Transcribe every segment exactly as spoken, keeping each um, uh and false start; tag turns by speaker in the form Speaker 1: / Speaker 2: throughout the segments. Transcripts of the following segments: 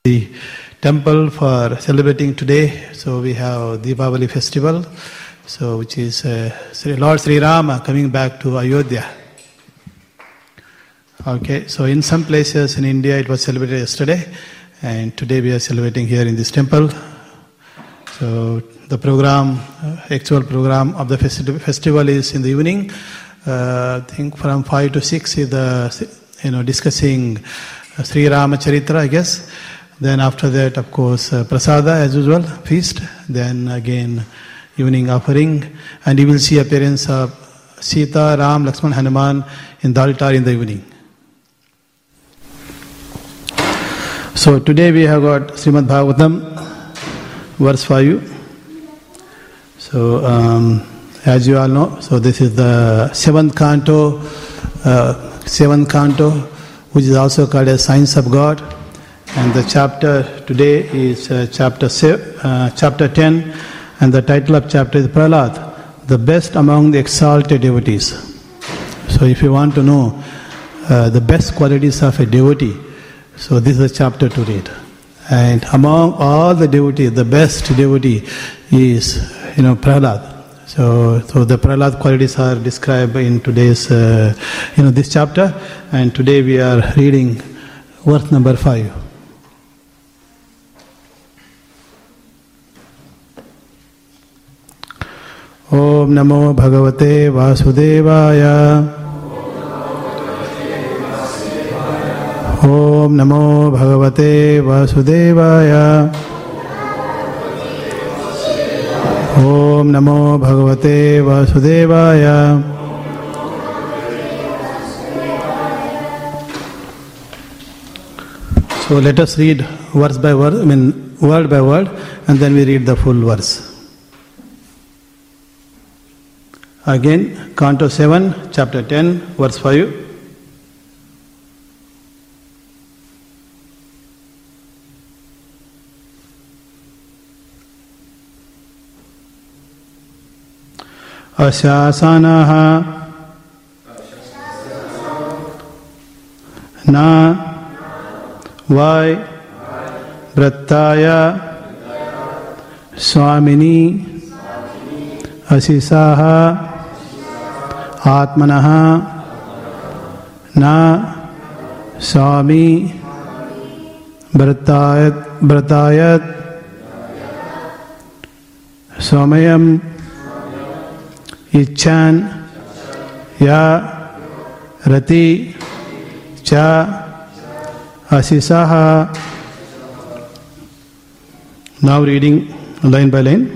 Speaker 1: the temple for celebrating today. So we have Deepavali festival, so which is uh, Sri Lord Sri Rama coming back to Ayodhya. Okay, so in some places in India it was celebrated yesterday, and today we are celebrating here in this temple. So the program, uh, actual program of the festi- festival is in the evening. Uh, I think from five to six is the, you know, discussing uh, Sri Rama Charitra, I guess. Then after that, of course, uh, prasada as usual, feast. Then again, evening offering, and you will see appearance of Sita, Ram, Lakshman, Hanuman in the altar in the evening. So today we have got Srimad Bhagavatam, verse five. So um, as you all know, so this is the seventh canto, uh, seventh canto, which is also called as Science of God. And the chapter today is uh, chapter se- uh, chapter ten, and the title of chapter is Prahlad, the best among the exalted devotees. So if you want to know uh, the best qualities of a devotee, so this is a chapter to read. And among all the devotees, the best devotee is, you know, Prahlad. So, so the Prahlad qualities are described in today's, uh, you know, this chapter. And today we are reading verse number five. Om Namo Bhagavate Vasudevaya. Om Namo Bhagavate Vasudevaya. Om Namo Bhagavate Vasudevaya. So let us read verse by verse, I mean word by word, and then we read the full verse. Again, Canto seven, Chapter ten, verse five. Asyasanaha na vai vrattaya swamini asisaha atmanaha na swami vrattayat vrattayat swamayam Icchan ya rati cha asisaha. Now reading line by line.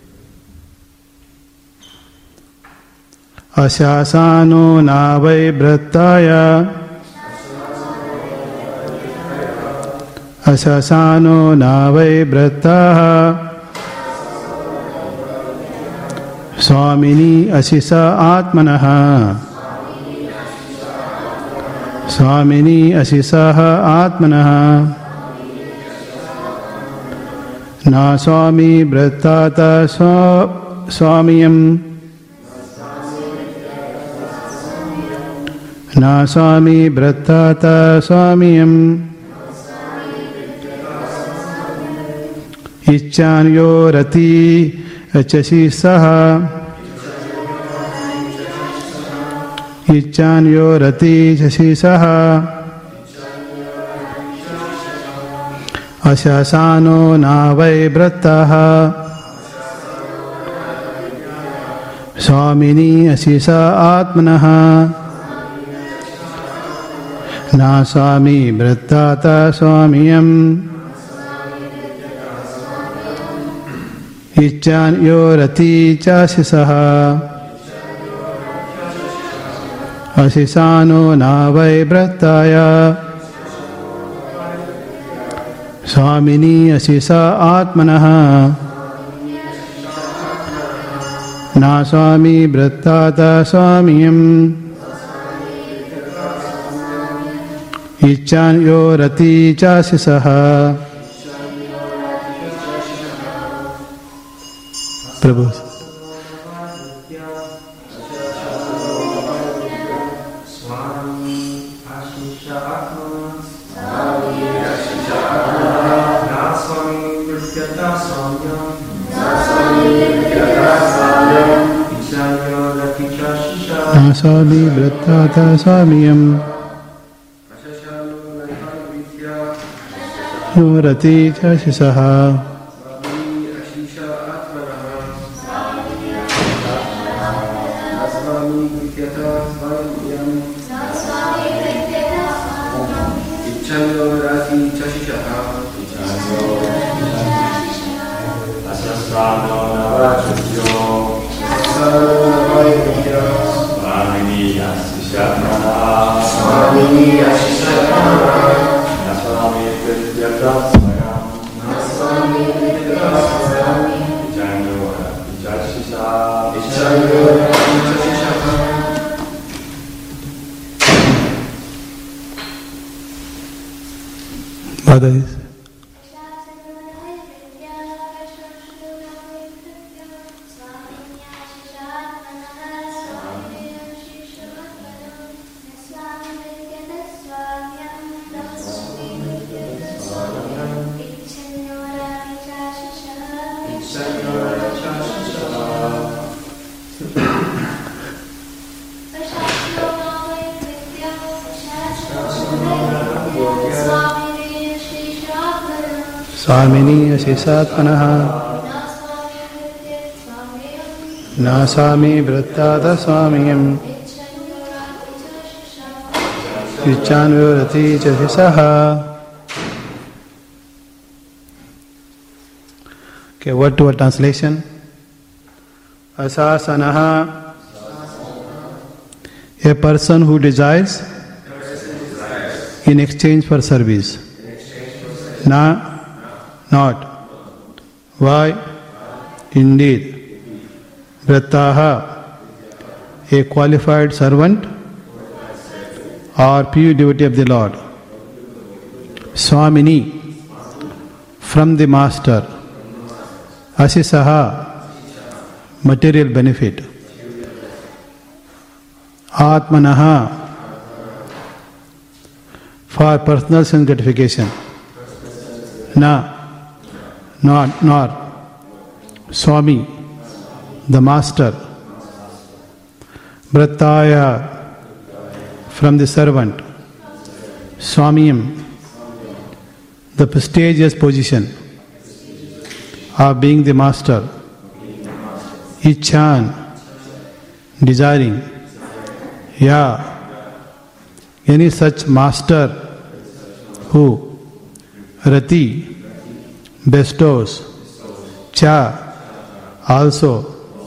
Speaker 1: Asyasano navai vrattaya. Asyasano navai vrattaha. Swamini asisa atmanaha. Swamini asisaha atmanaha. Na swami vrattata swamiyam. Na swami vrattata swamiyam. Icchanyo rati Chasisaha. Icchanyo rati chasisaha. Asyasano navai vrattaha. Swamini asisa atmanaha. Na swami vrattata swamiyam. Icchanyo rati chasisaha. Asisano navai vrattaya. Swamini asisa atmanaha. Na swami vrattata swamiyam. Icchanyo rati chasisaha. Prabhu. Swami Ashisha Atma. Swami Vrattata Swamiyam Nurati Chasisaha Others. Swamini Asisatmanaha Nasami Vrattata Swamiyam Vichanurati Chasisaha. Okay, word to word translation. Asasanaha, a person who desires in exchange for service. Na, not. Why? Indeed. Vrattaha, a qualified servant or pure devotee of the Lord. Swamini, from the master. Asisaha, material benefit. Atmanaha, for personal sense gratification. Na, not, nor. Swami, the master. Vrattaya, from the servant. Swamiyam, the prestigious position of being the master. Icchan, desiring. Ya, any such master who Rati, bestows. Cha, also.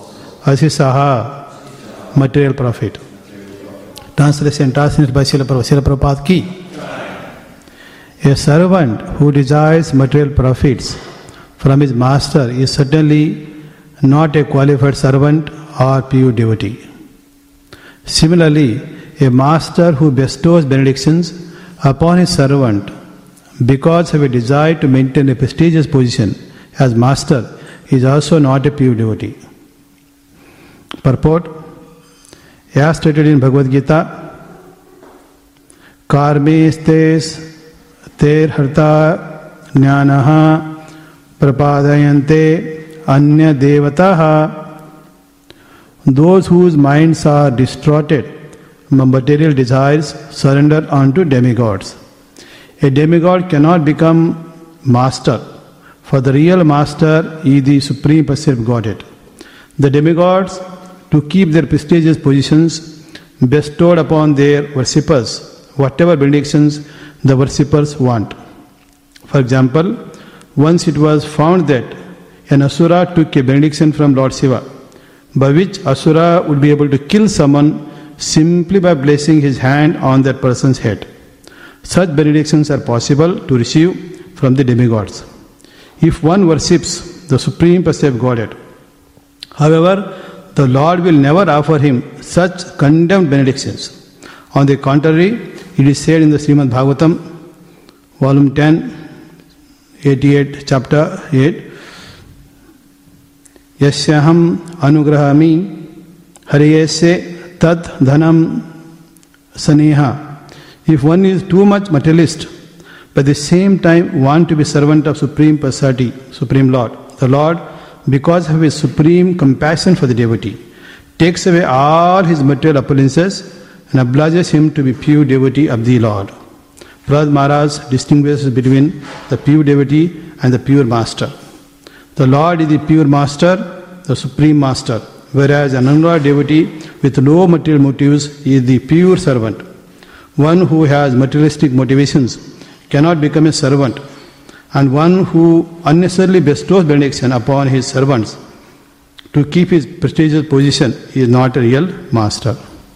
Speaker 1: Asisaha, material profit. Translation translated by Srila Prabhupada ki. A servant who desires material profits from his master is certainly not a qualified servant or pure devotee. Similarly, a master who bestows benedictions upon his servant because of a desire to maintain a prestigious position as master is also not a pure devotee. Purport: as stated in Bhagavad Gita, Karmestes ter harta jnanaha prapadayante anya devataha. Those whose minds are distorted by material desires surrender unto demigods. A demigod cannot become master, for the real master is the supreme passive Godhead. The demigods, to keep their prestigious positions, bestowed upon their worshippers whatever benedictions the worshippers want. For example, once it was found that an asura took a benediction from Lord Shiva, by which asura would be able to kill someone simply by placing his hand on that person's head. Such benedictions are possible to receive from the demigods if one worships the supreme passive Godhead. However, the Lord will never offer him such condemned benedictions. On the contrary, it is said in the Srimad Bhagavatam, volume ten, eighty-eight, chapter eight, Yasyaham anugrahami hariyese tad dhanam saneha. If one is too much materialist, but at the same time want to be servant of Supreme Personality, Supreme Lord, the Lord, because of his supreme compassion for the devotee, takes away all his material appearances and obliges him to be pure devotee of the Lord. Prahlad Maharaj distinguishes between the pure devotee and the pure master. The Lord is the pure master, the supreme master, whereas an unloyal devotee with no material motives is the pure servant. One who has materialistic motivations cannot become a servant, and one who unnecessarily bestows benediction upon his servants to keep his prestigious position is not a real master.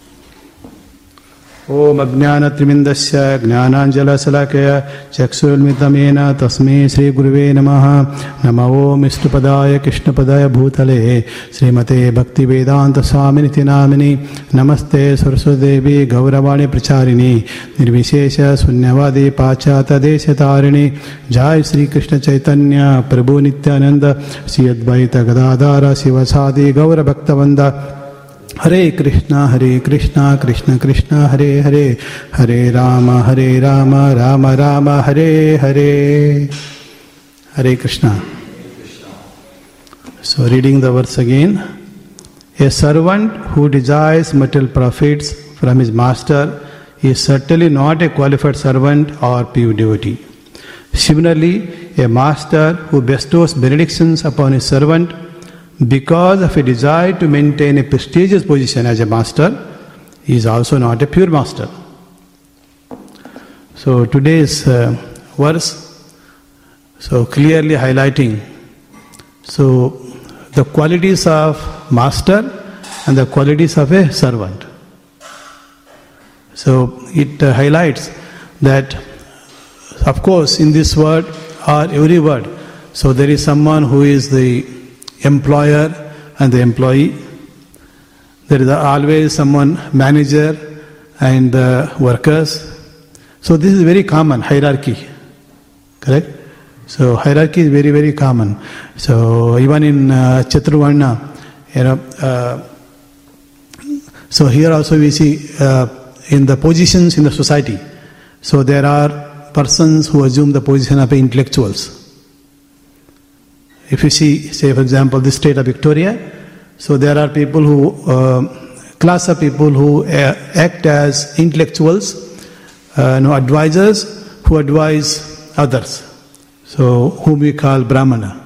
Speaker 1: Om Ajnana Trimindasya Jnananjala Salakaya Chakshurmitameena Tasme Sri Guruve Namaha Nama Om Ishtupadaya Krishnapadaya Bhutale Srimate Bhakti Vedanta Swaminiti Namini Namaste Saraswadevi Gauravani Pracharini Nirvishesha Sunyavadi Pachata Deshatarini Jai Sri Krishna Chaitanya Prabhu Nityananda Sri Advaita Gadadara Sivasadi Gaura Bhaktavanda Hare Krishna, Hare Krishna, Krishna Krishna, Hare Hare, Hare Rama, Hare Rama, Rama Rama, Hare Hare. Hare Krishna. So reading the verse again. A servant who desires material profits from his master is certainly not a qualified servant or pure devotee. Similarly, a master who bestows benedictions upon his servant because of a desire to maintain a prestigious position as a master is also not a pure master. So today's uh, verse, so clearly highlighting so the qualities of master and the qualities of a servant. So it uh, highlights that, of course, in this word or every word, so there is someone who is the employer and the employee. There is always someone manager and the workers. So this is very common hierarchy, correct? So hierarchy is very very common. So even in uh, Chaturvarna, you know, uh, so here also we see uh, in the positions in the society. So there are persons who assume the position of intellectuals. If you see, say for example, the state of Victoria, so there are people who, uh, class of people who uh, act as intellectuals, uh, no advisors who advise others, so whom we call Brahmana.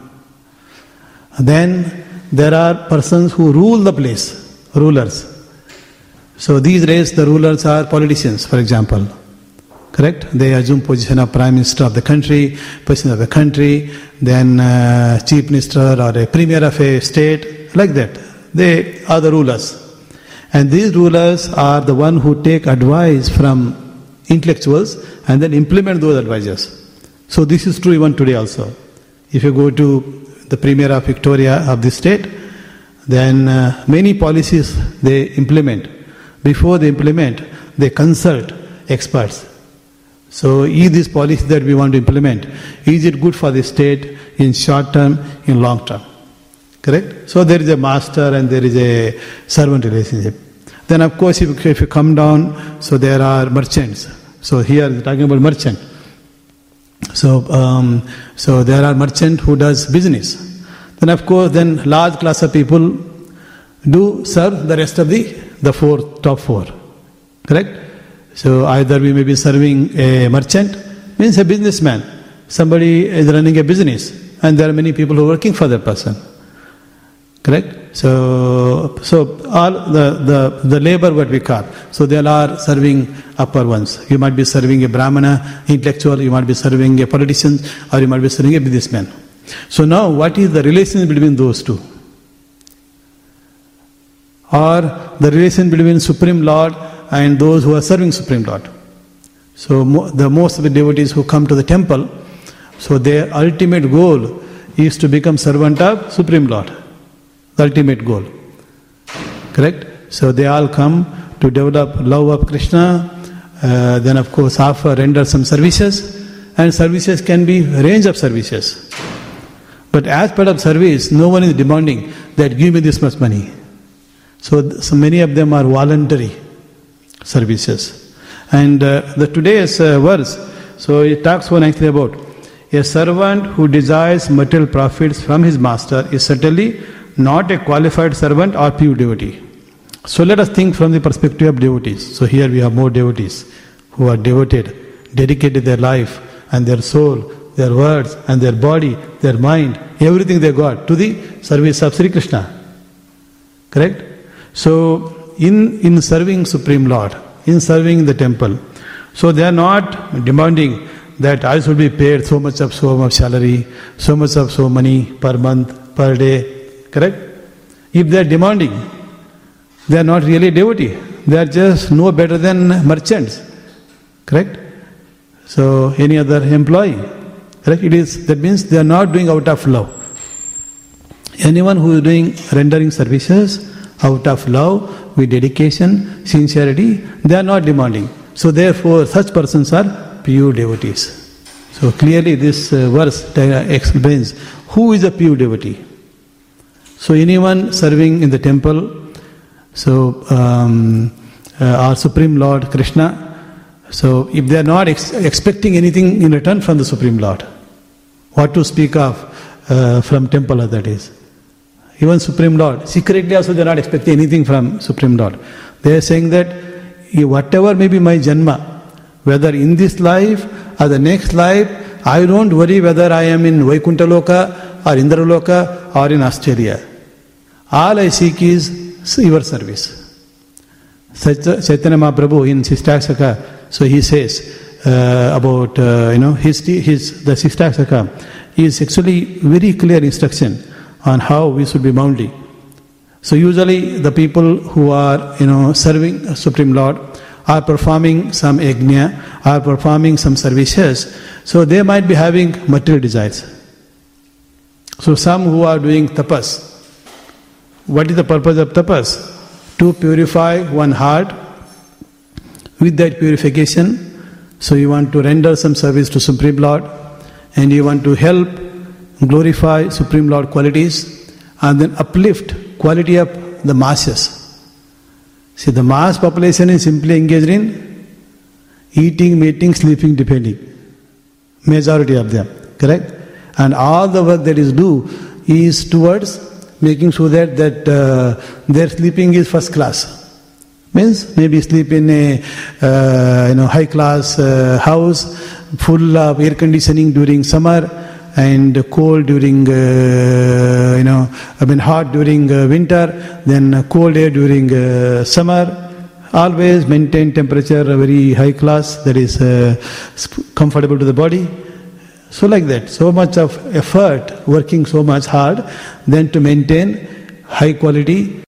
Speaker 1: Then there are persons who rule the place, rulers. So these days the rulers are politicians, for example. Correct? They assume position of Prime Minister of the country, President of the country, then uh, Chief Minister or a Premier of a state, like that. They are the rulers. And these rulers are the one who take advice from intellectuals and then implement those advices. So this is true even today also. If you go to the Premier of Victoria of the state, then uh, many policies they implement. Before they implement, they consult experts. So is this policy that we want to implement, is it good for the state in short term, in long term? Correct? So there is a master and there is a servant relationship. Then of course if, if you come down, so there are merchants. So here we're talking about merchant. So um, so there are merchant who does business. Then of course then large class of people do serve the rest of the, the four, top four. Correct? So either we may be serving a merchant, means a businessman. Somebody is running a business and there are many people who are working for that person. Correct? So so all the, the, the labor what we call. So they are serving upper ones. You might be serving a Brahmana, intellectual, you might be serving a politician, or you might be serving a businessman. So now what is the relation between those two? Or the relation between Supreme Lord and those who are serving Supreme Lord. So mo- the most of the devotees who come to the temple, so their ultimate goal is to become servant of Supreme Lord. The ultimate goal. Correct? So they all come to develop love of Krishna, uh, then of course offer, render some services, and services can be a range of services. But as part of service, no one is demanding that give me this much money. So, so many of them are voluntary services. And uh, the today's uh, verse, so it talks one actually about a servant who desires material profits from his master is certainly not a qualified servant or pure devotee. So let us think from the perspective of devotees. So here we have more devotees who are devoted, dedicated their life and their soul, their words and their body, their mind, everything they got to the service of Sri Krishna. Correct? So in, in serving Supreme Lord, in serving the temple, so they are not demanding that I should be paid so much of so much salary, so much of so money per month, per day. Correct? If they are demanding, they are not really devotee. They are just no better than merchants. Correct? So any other employee. Correct? It is, that means they are not doing out of love. Anyone who is doing rendering services out of love, with dedication, sincerity, they are not demanding. So therefore such persons are pure devotees. So clearly this uh, verse explains who is a pure devotee. So anyone serving in the temple, so um, uh, our Supreme Lord Krishna, so if they are not ex- expecting anything in return from the Supreme Lord, what to speak of uh, from temple, that is. Even Supreme Lord, secretly also they are not expecting anything from Supreme Lord. They are saying that whatever may be my janma, whether in this life or the next life, I don't worry whether I am in Vaikuntha Loka or Indra Loka or in Australia. All I seek is your service. Chaitanya Mahaprabhu in Shishtaksaka, so he says uh, about uh, you know his his the Shishtaksaka is actually very clear instruction on how we should be boundly. So usually the people who are you know serving Supreme Lord are performing some yajna, are performing some services, so they might be having material desires. So some who are doing tapas, what is the purpose of tapas? To purify one heart. With that purification, so you want to render some service to Supreme Lord, and you want to help glorify Supreme Lord qualities, and then uplift quality of the masses. See, the mass population is simply engaged in eating, mating, sleeping, depending. Majority of them, correct? And all the work that is due is towards making sure that, that uh, their sleeping is first class. Means maybe sleep in a uh, you know high class uh, house, full of air conditioning during summer, and cold during uh, you know I mean hot during uh, winter, then cold air during uh, summer. Always maintain temperature a very high class, that is uh, comfortable to the body. So like that, so much of effort, working so much hard, then to maintain high quality